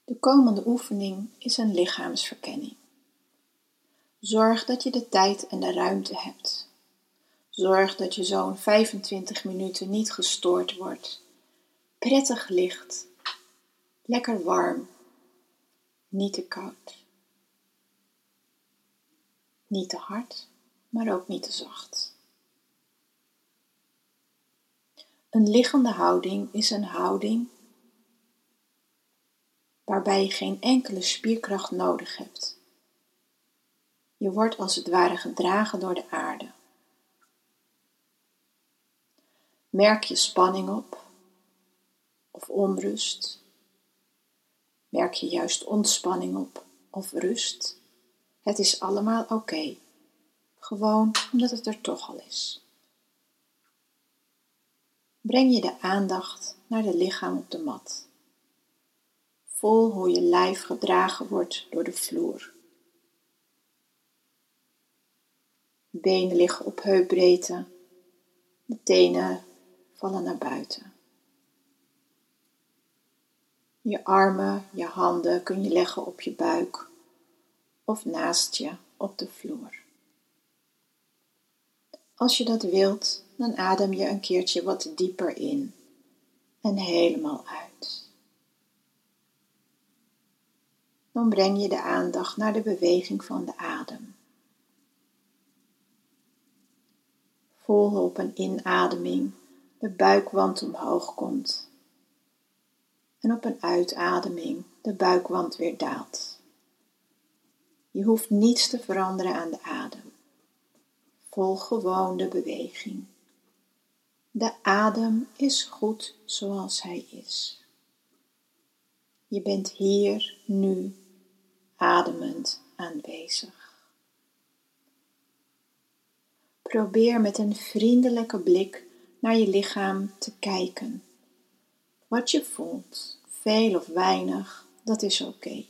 De komende oefening is een lichaamsverkenning. Zorg dat je de tijd en de ruimte hebt. Zorg dat je zo'n 25 minuten niet gestoord wordt. Prettig licht, lekker warm, niet te koud. Niet te hard, maar ook niet te zacht. Een liggende houding is een houding waarbij je geen enkele spierkracht nodig hebt. Je wordt als het ware gedragen door de aarde. Merk je spanning op of onrust? Merk je juist ontspanning op of rust? Het is allemaal oké. Gewoon omdat het er toch al is. Breng je de aandacht naar de lichaam op de mat. Voel hoe je lijf gedragen wordt door de vloer. De benen liggen op heupbreedte. De tenen vallen naar buiten. Je armen, je handen kun je leggen op je buik of naast je op de vloer. Als je dat wilt, dan adem je een keertje wat dieper in en helemaal uit. Dan breng je de aandacht naar de beweging van de adem. Voel hoe op een inademing de buikwand omhoog komt en op een uitademing de buikwand weer daalt. Je hoeft niets te veranderen aan de adem. Volg gewoon de beweging. De adem is goed zoals hij is. Je bent hier, nu, ademend aanwezig. Probeer met een vriendelijke blik naar je lichaam te kijken. Wat je voelt, veel of weinig, dat is oké.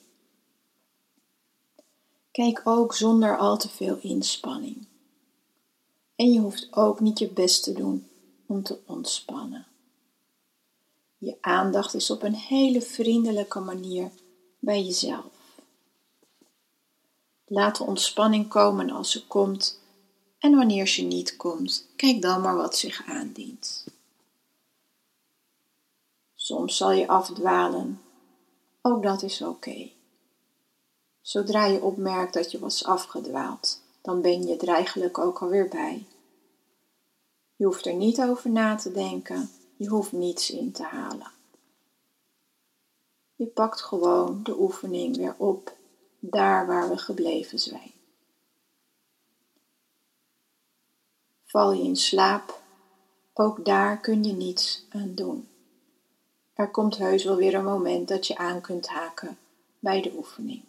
Kijk ook zonder al te veel inspanning. En je hoeft ook niet je best te doen om te ontspannen. Je aandacht is op een hele vriendelijke manier bij jezelf. Laat de ontspanning komen als ze komt en wanneer ze niet komt, kijk dan maar wat zich aandient. Soms zal je afdwalen, ook dat is oké. Zodra je opmerkt dat je was afgedwaald, dan ben je er eigenlijk ook alweer bij. Je hoeft er niet over na te denken, je hoeft niets in te halen. Je pakt gewoon de oefening weer op, daar waar we gebleven zijn. Val je in slaap, ook daar kun je niets aan doen. Er komt heus wel weer een moment dat je aan kunt haken bij de oefening.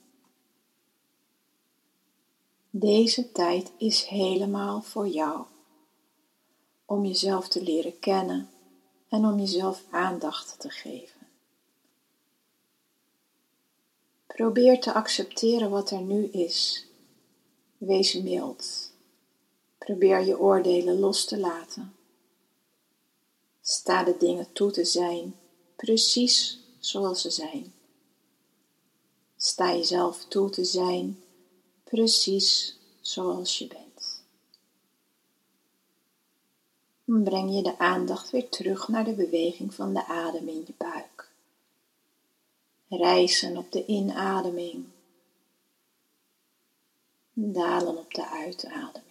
Deze tijd is helemaal voor jou. Om jezelf te leren kennen en om jezelf aandacht te geven. Probeer te accepteren wat er nu is. Wees mild. Probeer je oordelen los te laten. Sta de dingen toe te zijn, precies zoals ze zijn. Sta jezelf toe te zijn, precies zoals je bent. Dan breng je de aandacht weer terug naar de beweging van de adem in je buik. Rijzen op de inademing. Dalen op de uitademing.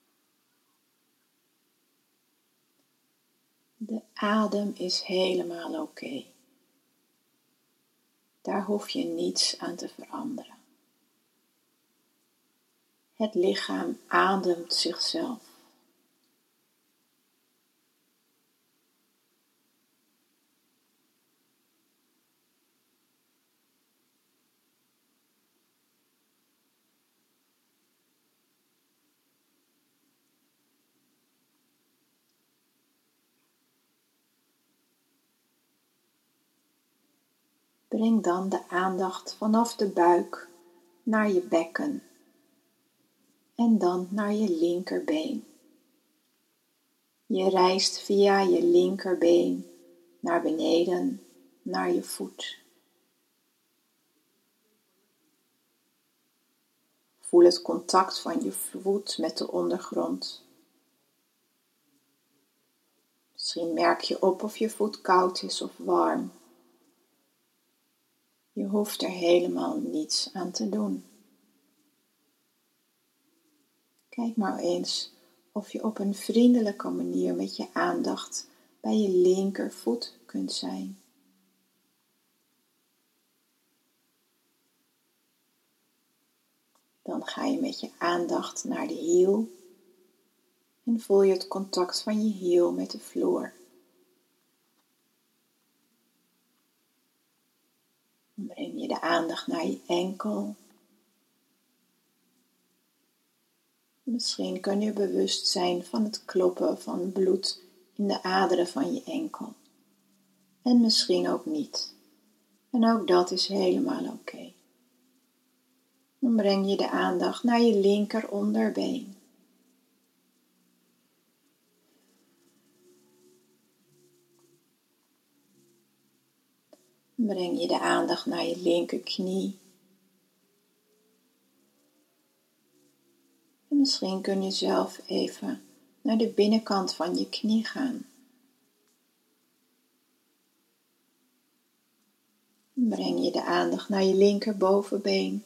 De adem is helemaal oké. Daar hoef je niets aan te veranderen. Het lichaam ademt zichzelf. Breng dan de aandacht vanaf de buik naar je bekken en dan naar je linkerbeen. Je reist via je linkerbeen naar beneden, naar je voet. Voel het contact van je voet met de ondergrond. Misschien merk je op of je voet koud is of warm. Je hoeft er helemaal niets aan te doen. Kijk maar eens of je op een vriendelijke manier met je aandacht bij je linkervoet kunt zijn. Dan ga je met je aandacht naar de hiel en voel je het contact van je hiel met de vloer. Dan breng je de aandacht naar je enkel. Misschien kun je bewust zijn van het kloppen van bloed in de aderen van je enkel. En misschien ook niet. En ook dat is helemaal oké. Dan breng je de aandacht naar je linker onderbeen. Dan breng je de aandacht naar je linkerknie. En misschien kun je zelf even naar de binnenkant van je knie gaan. Dan breng je de aandacht naar je linkerbovenbeen.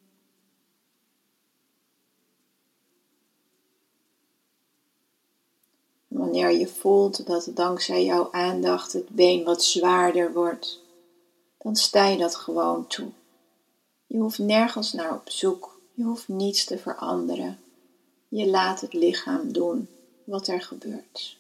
Wanneer je voelt dat dankzij jouw aandacht het been wat zwaarder wordt, dan sta je dat gewoon toe. Je hoeft nergens naar op zoek, je hoeft niets te veranderen. Je laat het lichaam doen wat er gebeurt.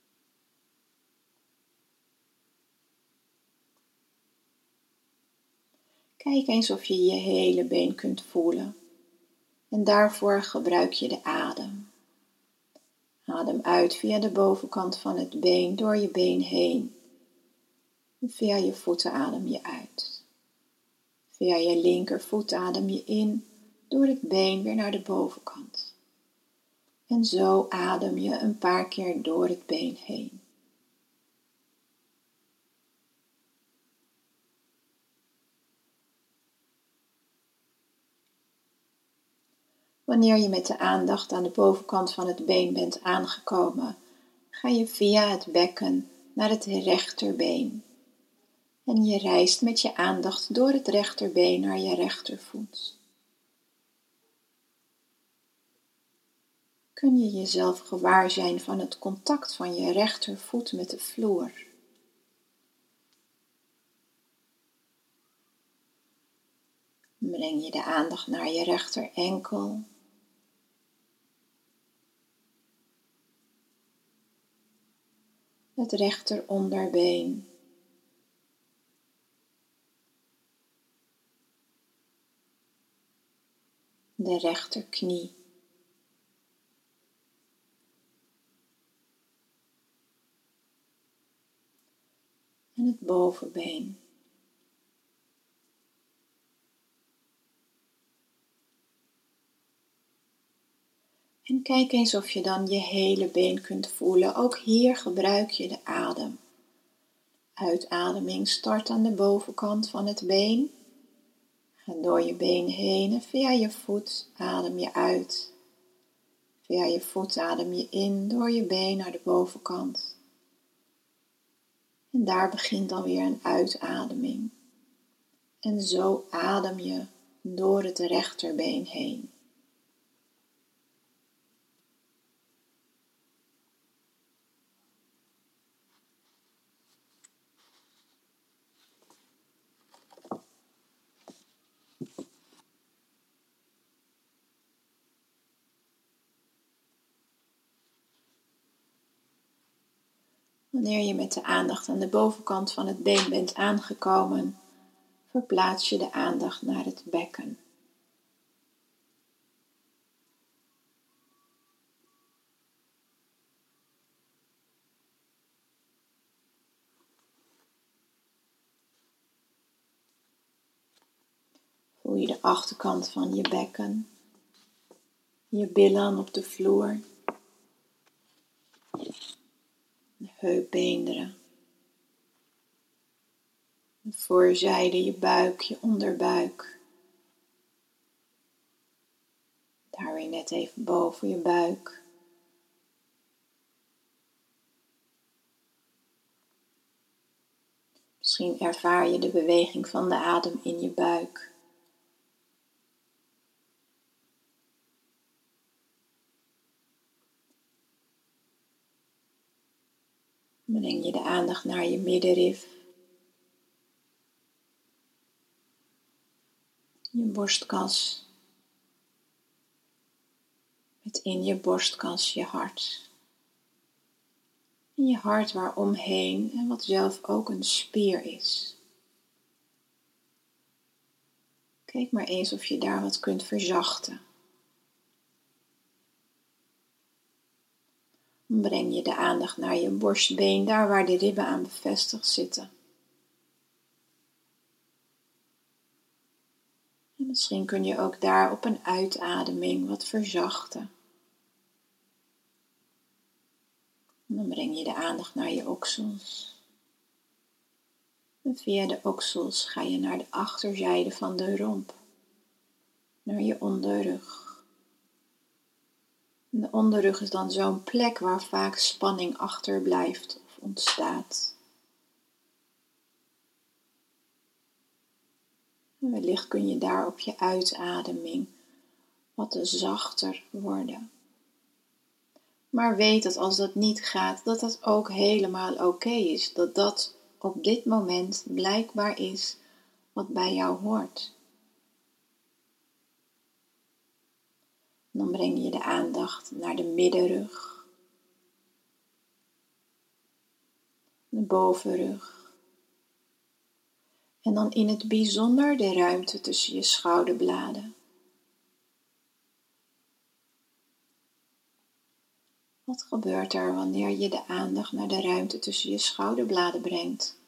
Kijk eens of je je hele been kunt voelen. En daarvoor gebruik je de adem. Adem uit via de bovenkant van het been, door je been heen. En via je voeten adem je uit. Via je linkervoet adem je in, door het been weer naar de bovenkant. En zo adem je een paar keer door het been heen. Wanneer je met de aandacht aan de bovenkant van het been bent aangekomen, ga je via het bekken naar het rechterbeen. En je reist met je aandacht door het rechterbeen naar je rechtervoet. Kun je jezelf gewaar zijn van het contact van je rechtervoet met de vloer. Breng je de aandacht naar je rechterenkel. Het rechteronderbeen. De rechterknie. En het bovenbeen. En kijk eens of je dan je hele been kunt voelen. Ook hier gebruik je de adem. Uitademing start aan de bovenkant van het been. Ga door je been heen en via je voet adem je uit. Via je voet adem je in door je been naar de bovenkant. En daar begint dan weer een uitademing. En zo adem je door het rechterbeen heen. Wanneer je met de aandacht aan de bovenkant van het been bent aangekomen, verplaats je de aandacht naar het bekken. Voel je de achterkant van je bekken, je billen op de vloer, de heupbeenderen, de voorzijde, je buik, je onderbuik. Daar weer net even boven je buik. Misschien ervaar je de beweging van de adem in je buik. Breng je de aandacht naar je middenrif. Je borstkas. Met in je borstkas je hart. En je hart waaromheen en wat zelf ook een spier is. Kijk maar eens of je daar wat kunt verzachten. Dan breng je de aandacht naar je borstbeen, daar waar de ribben aan bevestigd zitten. En misschien kun je ook daar op een uitademing wat verzachten. En dan breng je de aandacht naar je oksels. En via de oksels ga je naar de achterzijde van de romp, naar je onderrug. En de onderrug is dan zo'n plek waar vaak spanning achterblijft of ontstaat. En wellicht kun je daar op je uitademing wat zachter worden. Maar weet dat als dat niet gaat, dat dat ook helemaal oké is. Dat dat op dit moment blijkbaar is wat bij jou hoort. Dan breng je de aandacht naar de middenrug, de bovenrug. En dan in het bijzonder de ruimte tussen je schouderbladen. Wat gebeurt er wanneer je de aandacht naar de ruimte tussen je schouderbladen brengt?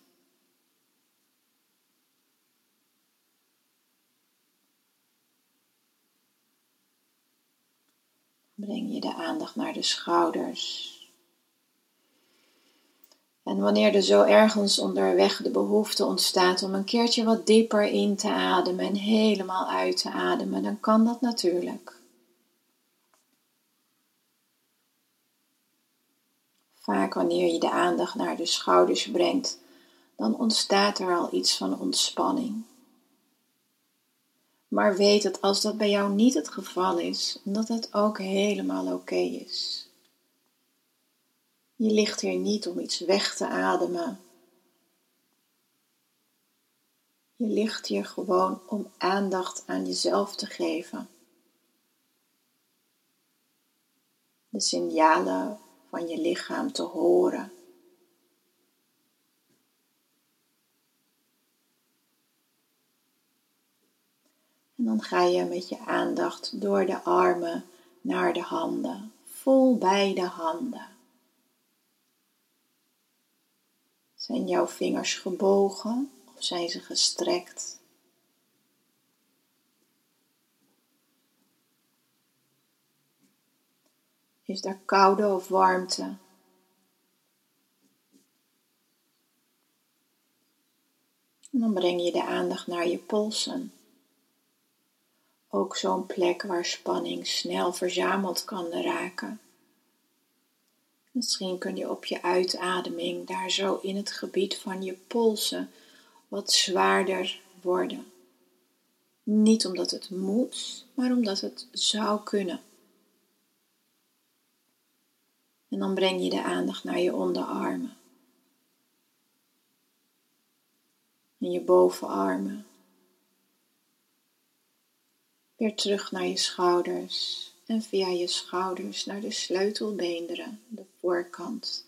Breng je de aandacht naar de schouders. En wanneer er zo ergens onderweg de behoefte ontstaat om een keertje wat dieper in te ademen en helemaal uit te ademen, dan kan dat natuurlijk. Vaak wanneer je de aandacht naar de schouders brengt, dan ontstaat er al iets van ontspanning. Maar weet dat als dat bij jou niet het geval is, dat het ook helemaal oké is. Je ligt hier niet om iets weg te ademen. Je ligt hier gewoon om aandacht aan jezelf te geven. De signalen van je lichaam te horen. En dan ga je met je aandacht door de armen naar de handen. Voel beide handen. Zijn jouw vingers gebogen of zijn ze gestrekt? Is er koude of warmte? En dan breng je de aandacht naar je polsen. Ook zo'n plek waar spanning snel verzameld kan raken. Misschien kun je op je uitademing daar zo in het gebied van je polsen wat zwaarder worden. Niet omdat het moet, maar omdat het zou kunnen. En dan breng je de aandacht naar je onderarmen. En je bovenarmen. Weer terug naar je schouders. En via je schouders naar de sleutelbeenderen, de voorkant.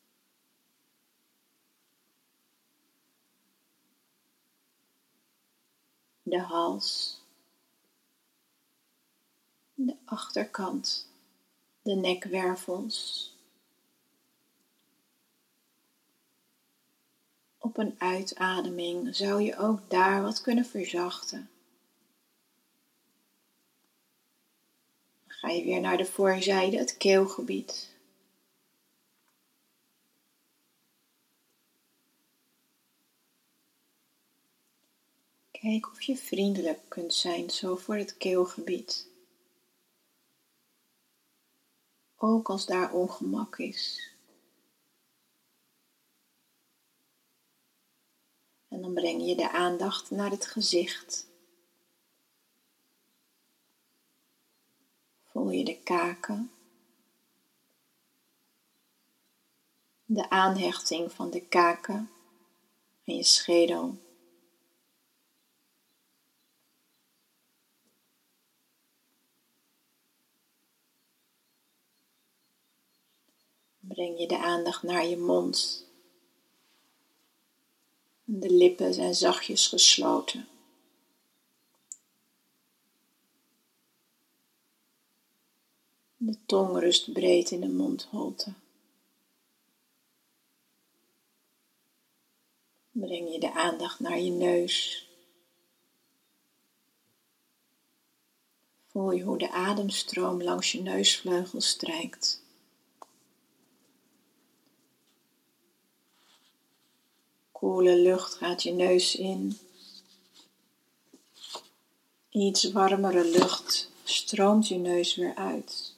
De hals. De achterkant. De nekwervels. Op een uitademing zou je ook daar wat kunnen verzachten. Dan ga je weer naar de voorzijde, het keelgebied. Kijk of je vriendelijk kunt zijn zo voor het keelgebied. ook als daar ongemak is. En dan breng je de aandacht naar het gezicht. Voel je de kaken, de aanhechting van de kaken en je schedel. Breng je de aandacht naar je mond. De lippen zijn zachtjes gesloten. De tong rust breed in de mondholte. Breng je de aandacht naar je neus. Voel je hoe de ademstroom langs je neusvleugel strijkt. Koele lucht gaat je neus in. Iets warmere lucht stroomt je neus weer uit.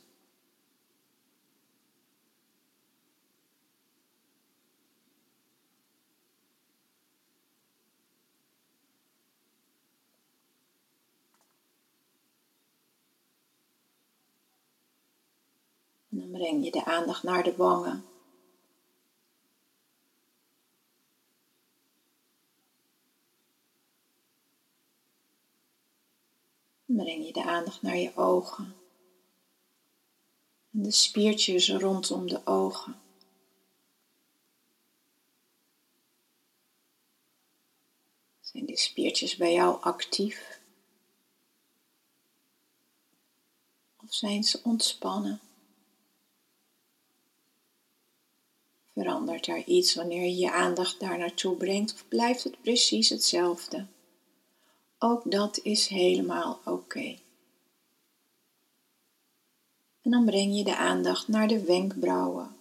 En dan breng je de aandacht naar de wangen. Dan breng je de aandacht naar je ogen. En de spiertjes rondom de ogen. Zijn die spiertjes bij jou actief? Of zijn ze ontspannen? Verandert er iets wanneer je je aandacht daar naartoe brengt of blijft het precies hetzelfde? Ook dat is helemaal oké. En dan breng je de aandacht naar de wenkbrauwen.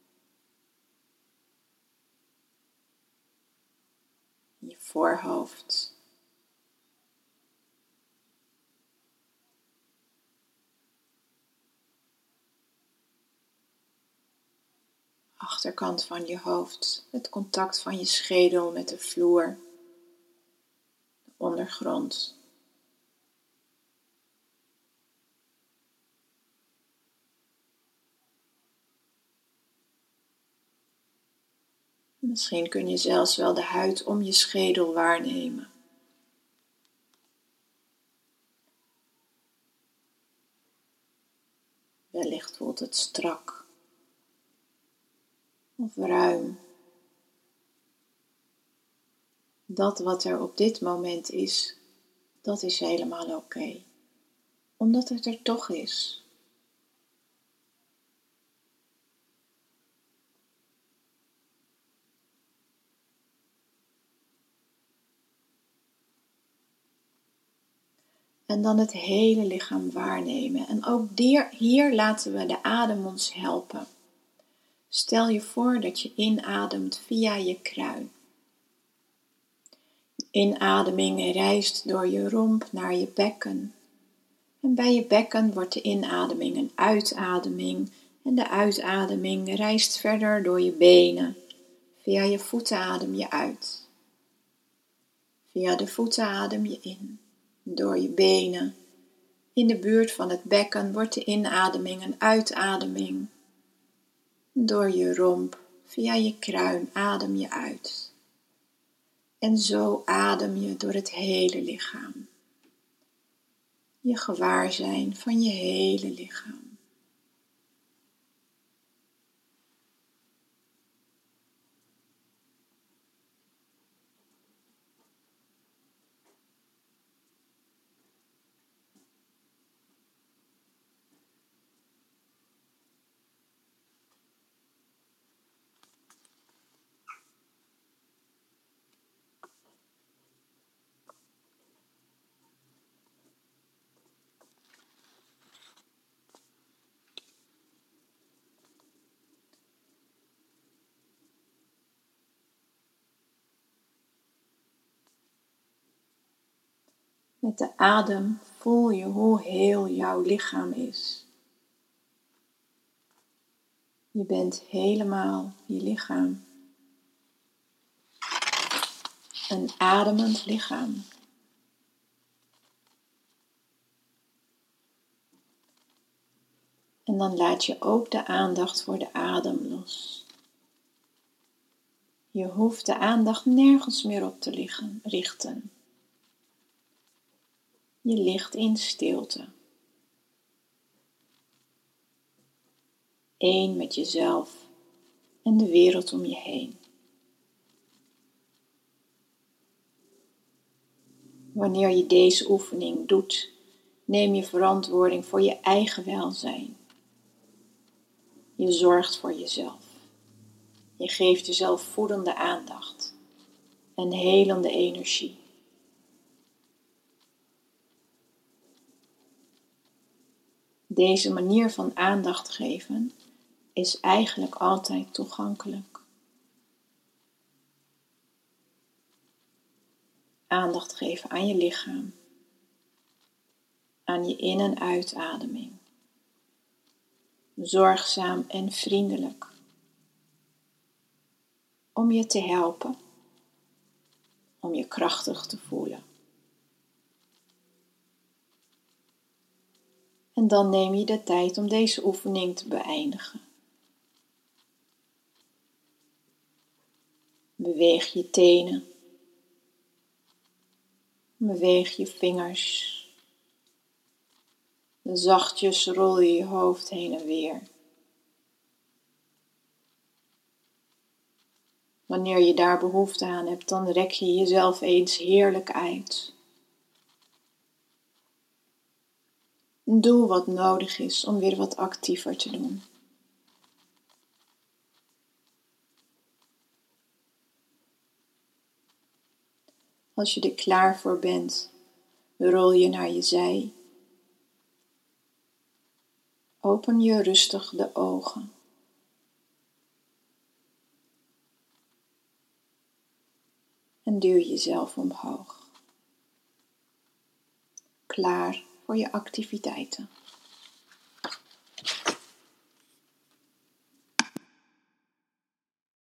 Je voorhoofd. Achterkant van je hoofd, het contact van je schedel met de vloer, de ondergrond. Misschien kun je zelfs wel de huid om je schedel waarnemen. Wellicht voelt het strak of ruim. Dat wat er op dit moment is, dat is helemaal oké. Omdat het er toch is. En dan het hele lichaam waarnemen. En ook hier laten we de adem ons helpen. Stel je voor dat je inademt via je kruin. De inademing reist door je romp naar je bekken. En bij je bekken wordt de inademing een uitademing. En de uitademing reist verder door je benen. Via je voeten adem je uit. Via de voeten adem je in. Door je benen. In de buurt van het bekken wordt de inademing een uitademing. Door je romp, via je kruin adem je uit. En zo adem je door het hele lichaam. Je gewaarzijn van je hele lichaam. Met de adem voel je hoe heel jouw lichaam is. Je bent helemaal je lichaam. Een ademend lichaam. En dan laat je ook de aandacht voor de adem los. Je hoeft de aandacht nergens meer op te richten. Je ligt in stilte. Eén met jezelf en de wereld om je heen. Wanneer je deze oefening doet, neem je verantwoording voor je eigen welzijn. Je zorgt voor jezelf. Je geeft jezelf voedende aandacht en helende energie. Deze manier van aandacht geven is eigenlijk altijd toegankelijk. Aandacht geven aan je lichaam, aan je in- en uitademing. Zorgzaam en vriendelijk. Om je te helpen, om je krachtig te voelen. En dan neem je de tijd om deze oefening te beëindigen. Beweeg je tenen. Beweeg je vingers. Zachtjes rol je je hoofd heen en weer. Wanneer je daar behoefte aan hebt, dan rek je jezelf eens heerlijk uit. Doe wat nodig is om weer wat actiever te doen. Als je er klaar voor bent, rol je naar je zij. Open je rustig de ogen. En duw jezelf omhoog. Klaar voor je activiteiten.